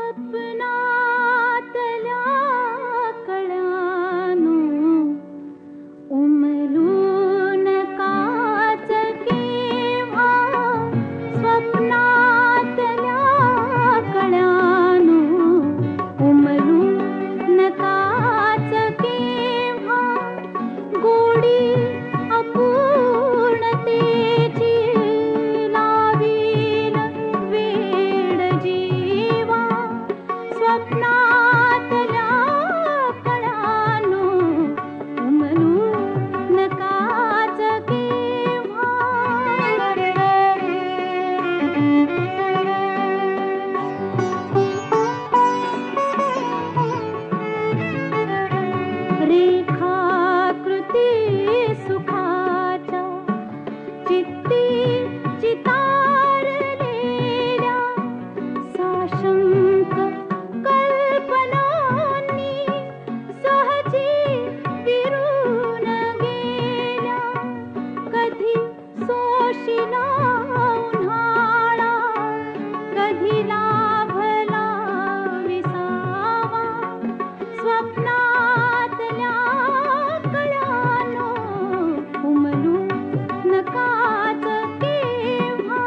स्वप्नातल्या कळ्यानो उमलून काच केव्हा स्वप्नातल्या कळ्यानो उमलून काच केव्हा गोडी अपूर्णतेची लावील वेड जीवा स्वप्नातल्या कळ्यानो उमलून काच केव्हा रेखाकृती सुखाच्या चित्ती चितारलेल्या साशंक कल्पनांनी सहजी विरून गेल्या कधी सोशिला उन्हाळा कधी लाभला विसावा स्वप्नातल्या कळ्यानो उमलून काच केव्हा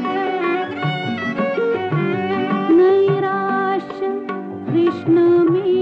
नैराश्य कृष्ण मी